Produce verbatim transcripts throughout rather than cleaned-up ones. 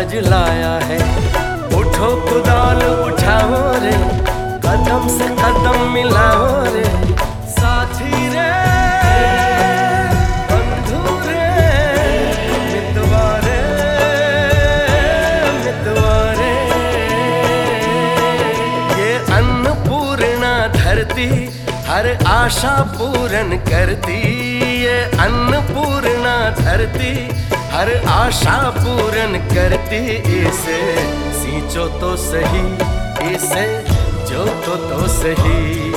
आज लाया है। उठो कुदाल उठाओ रे, कदम से कदम मिलाओ रे, साथी रे बंधु रे मितवा रे मितवा रे। ये अन्नपूर्णा धरती हर आशा पूर्ण करती, ये अन्नपूर्णा धरती हर आशा पूर्ण करती। इसे सींचो तो सही, इसे जोतो तो सही,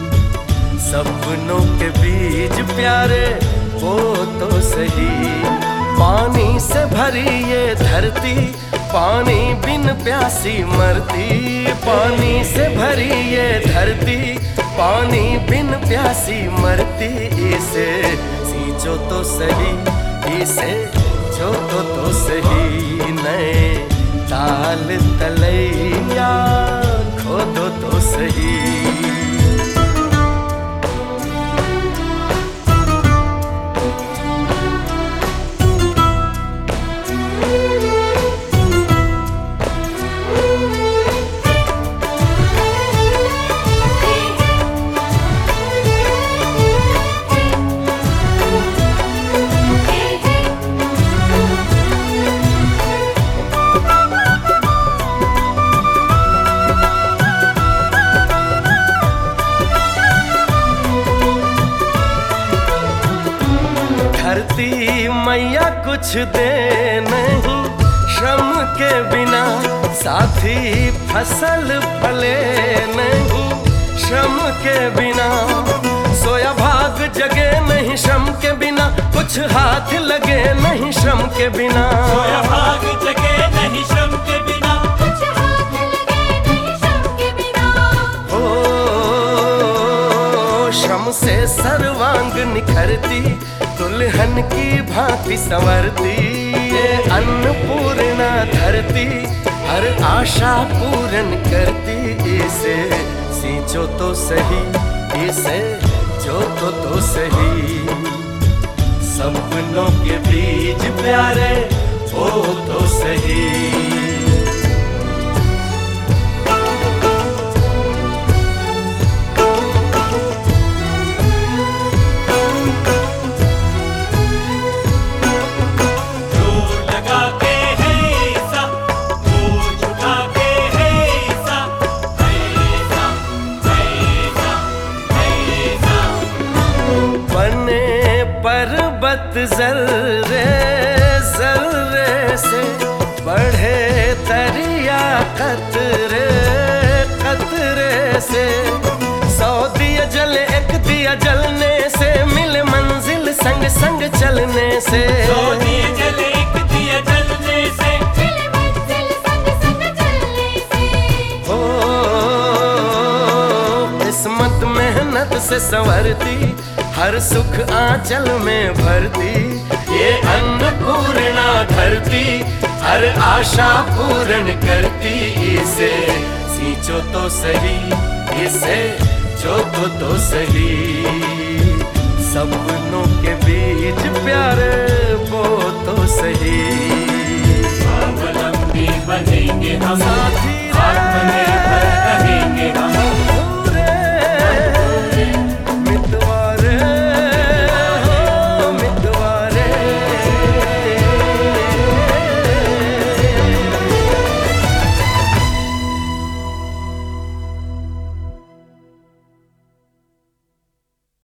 सपनों के बीज प्यारे वो तो सही। पानी से भरी ये धरती, पानी बिन प्यासी मरती, पानी से भरी ये धरती, पानी बिन प्यासी मरती। इसे सींचो तो सही, इसे जोतो तो सही, नए ताल तलैया खोदो तो सही। धरती मैया कुछ दे नहीं श्रम के बिना, साथी फसल फले नहीं श्रम के बिना। सोया भाग जगे नहीं श्रम के बिना, कुछ हाथ लगे नहीं श्रम के बिना। सोया भाग जगे नहीं श्रम के बिना, कुछ हाथ लगे नहीं श्रम के बिना। ओ श्रम से सर्वांग निखरती, दुल्हन की भांति संवरती। ये अन्नपूर्णा धरती हर आशा पूर्ण करती। इसे सींचो तो सही, इसे जोतो तो सही, सपनों के बीज प्यारे वो तो सही। पर्वत जर्रे जर्रे से बढ़े दरिया कतरे कतरे से। सौ दिया जले एक दिया जलने से, मिले मंजिल संग संग चलने से। सौ दिया जले एक दिया जलने से, मिले मंजिल संग संग चलने से। हो किस्मत मेहनत से संवरती, हर सुख आंचल में भरती। ये अन्नपूर्णा धरती हर आशा पूर्ण करती। इसे सींचो तो सही, इसे जोतो तो सही, सपनों के बीच